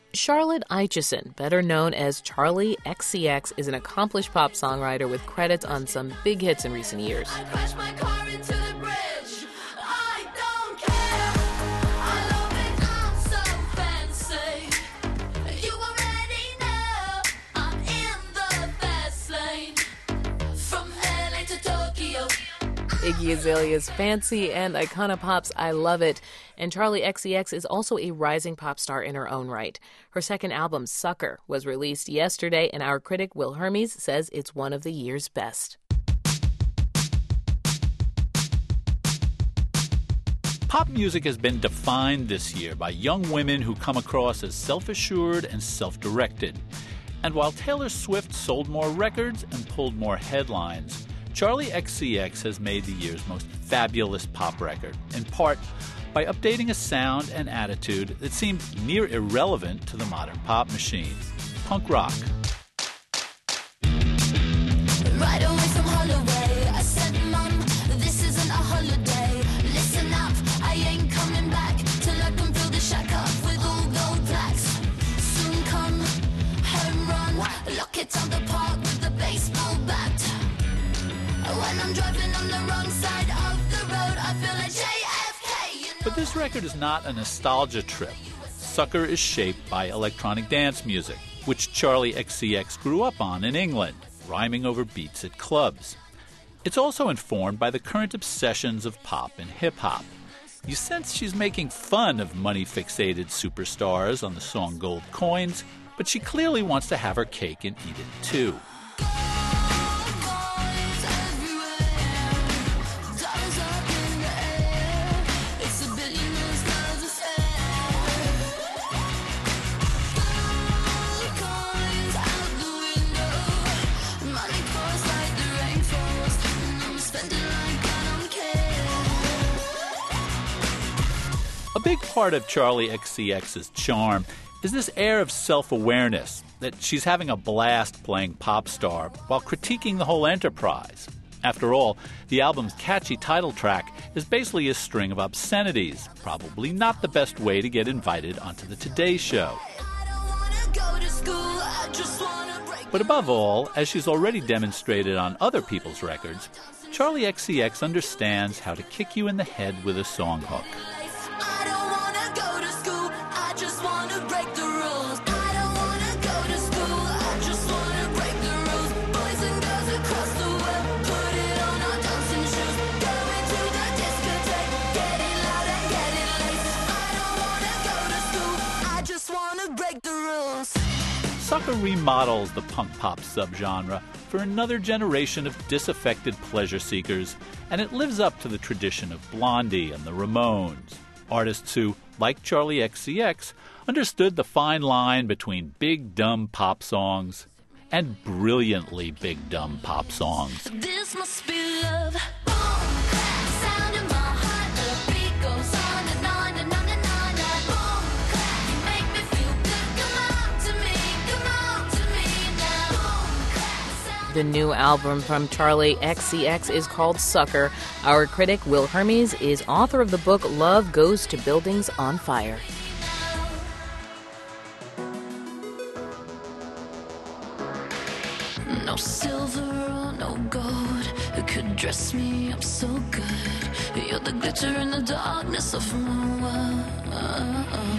Charlotte Aitchison, better known as Charli XCX, is an accomplished pop songwriter with credits on some big hits in recent years. I crashed my car into the bridge. I don't care. I love it. I'm so fancy. You already know I'm in the fast lane. From LA to Tokyo. Iggy Azalea's Fancy and Iconopop's I Love It. And Charli XCX is also a rising pop star in her own right. Her second album, Sucker, was released yesterday, and our critic Will Hermes says it's one of the year's best. Pop music has been defined this year by young women who come across as self-assured and self-directed. And while Taylor Swift sold more records and pulled more headlines, Charli XCX has made the year's most fabulous pop record, in part by updating a sound and attitude that seemed near irrelevant to the modern pop machine. Punk rock. Right away from Holloway, I said, Mom, this isn't a holiday. Listen up, I ain't coming back till I can fill the shack up with all gold plaques. Soon come home run, lock it on the park with the baseball bat. When I'm driving on the wrong side of the road, I feel like JFK. But this record is not a nostalgia trip. Sucker is shaped by electronic dance music, which Charli XCX grew up on in England, rhyming over beats at clubs. It's also informed by the current obsessions of pop and hip-hop. You sense she's making fun of money-fixated superstars on the song Gold Coins, but she clearly wants to have her cake and eat it too. A big part of Charli XCX's charm is this air of self-awareness, that she's having a blast playing pop star while critiquing the whole enterprise. After all, the album's catchy title track is basically a string of obscenities, probably not the best way to get invited onto the Today Show. But above all, as she's already demonstrated on other people's records, Charli XCX understands how to kick you in the head with a song hook. Sucker remodels the punk pop subgenre for another generation of disaffected pleasure seekers, and it lives up to the tradition of Blondie and the Ramones, artists who, like Charli XCX, understood the fine line between big dumb pop songs and brilliantly big dumb pop songs. This must be love. Sound in my heart, the beat goes on and on and on and on. Boom, you make me feel good. Come on to me now. The new album from Charli XCX is called Sucker. Our critic, Will Hermes, is author of the book Love Goes to Buildings on Fire. No silver or no gold could dress me up so good. You're the glitter in the darkness of my world.